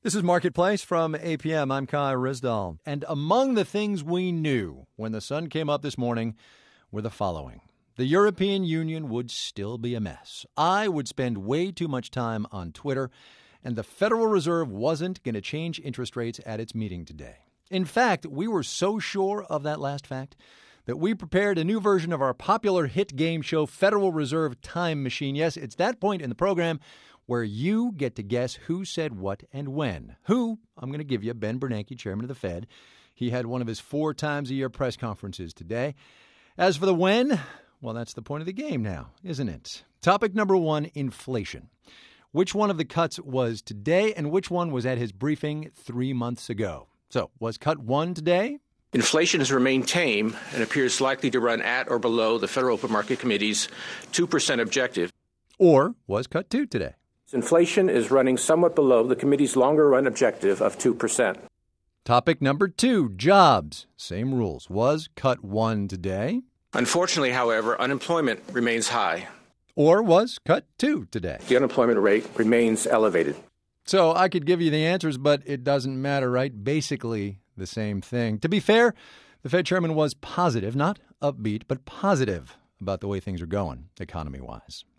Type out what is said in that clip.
This is Marketplace from APM. I'm Kai Rizdal. And among the things we knew when the sun came up this morning were the following. The European Union would still be a mess. I would spend way too much time on Twitter. And the Federal Reserve wasn't going to change interest rates at its meeting today. In fact, we were so sure of that last fact that we prepared a new version of our popular hit game show, Federal Reserve Time Machine. Yes, it's that point in the program where you get to guess who said what and when. Who, I'm going to give you, Ben Bernanke, chairman of the Fed. He had one of his 4 times a year press conferences today. As for the when, well, that's the point of the game now, isn't it? Topic number 1, inflation. Which one of the cuts was today and which one was at his briefing 3 months ago? So, was cut 1 today? Inflation has remained tame and appears likely to run at or below the Federal Open Market Committee's 2% objective. Or was cut 2 today? Inflation is running somewhat below the committee's longer-run objective of 2%. Topic number 2, jobs. Same rules. Was cut 1 today? Unfortunately, however, unemployment remains high. Or was cut 2 today? The unemployment rate remains elevated. So I could give you the answers, but it doesn't matter, right? Basically the same thing. To be fair, the Fed chairman was positive, not upbeat, but positive about the way things are going economy-wise.